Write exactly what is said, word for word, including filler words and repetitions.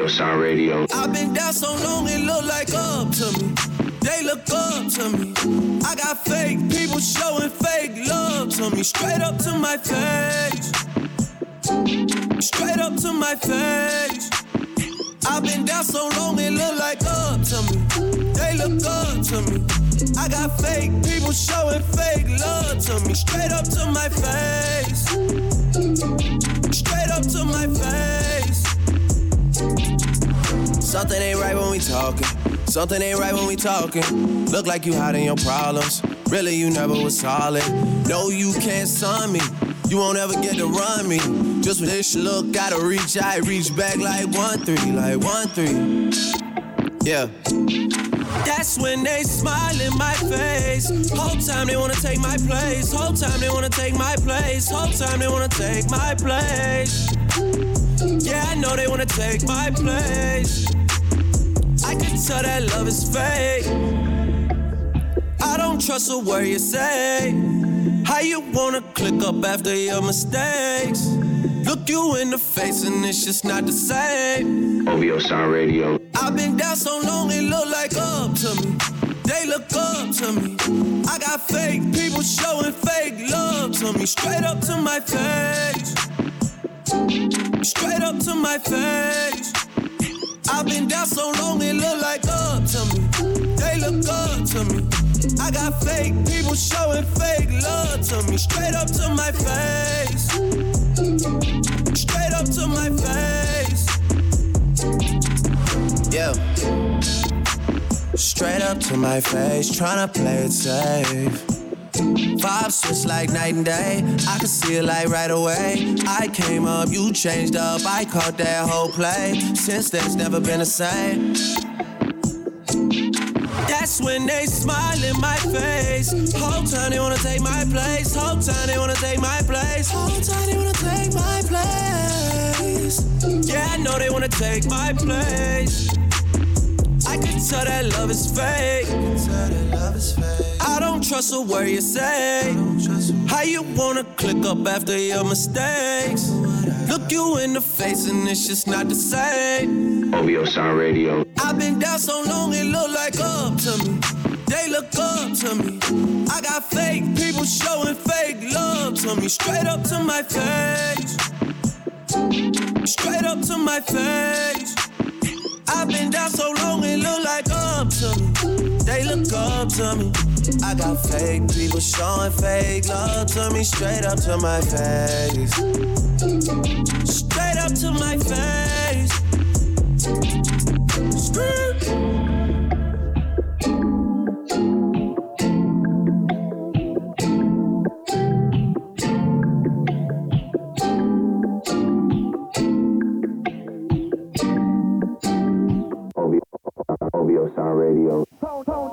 O Sound Radio. I've been down so long it look like up to me. They look up to me. I got fake people showing fake love to me. Straight up to my face. Straight up to my face. I've been down so long it look like up to me. They look up to me. I got fake people showing fake love to me. Straight up to my face. Straight up to my face. Something ain't right when we talking. Something ain't right when we talking. Look like you hiding your problems. Really, you never was solid. No, you can't son me. You won't ever get to run me. Just with this look, gotta reach out, reach back like one three, like one three. Yeah. That's when they smile in my face. Whole time they wanna take my place. Whole time they wanna take my place. Whole time they wanna take my place. Yeah, I know they wanna take my place. I can tell that love is fake. I don't trust a word you say. How you wanna click up after your mistakes? Look you in the face and it's just not the same. O V O Sound Radio. I've been down so long it look like up to me. They look up to me. I got fake people showing fake love to me. Straight up to my face. Straight up to my face. I've been down so long it look like up to me. They look up to me. I got fake people showing fake love to me. Straight up to my face. Straight up to my face. Yeah. Straight up to my face, tryna play it safe. Vibes switch like night and day. I can see it like right away. I came up, you changed up. I caught that whole play. Since then, it's never been the same. That's when they smile in my face. Whole time they wanna take my place. Whole time they wanna take my place. Whole time they wanna take my place. Yeah, I know they wanna take my place. I can tell that love is fake. I don't trust a word you say. How you wanna click up after your mistakes? Look you in the face and it's just not the same. O V O Sound Radio. I've been down so long it look like up to me. They look up to me. I got fake people showing fake love to me. Straight up to my face. Straight up to my face. I've been down so long it look like up to me. They look up to me. I got fake people showing fake love to me. Straight up to my face. Straight up to my face.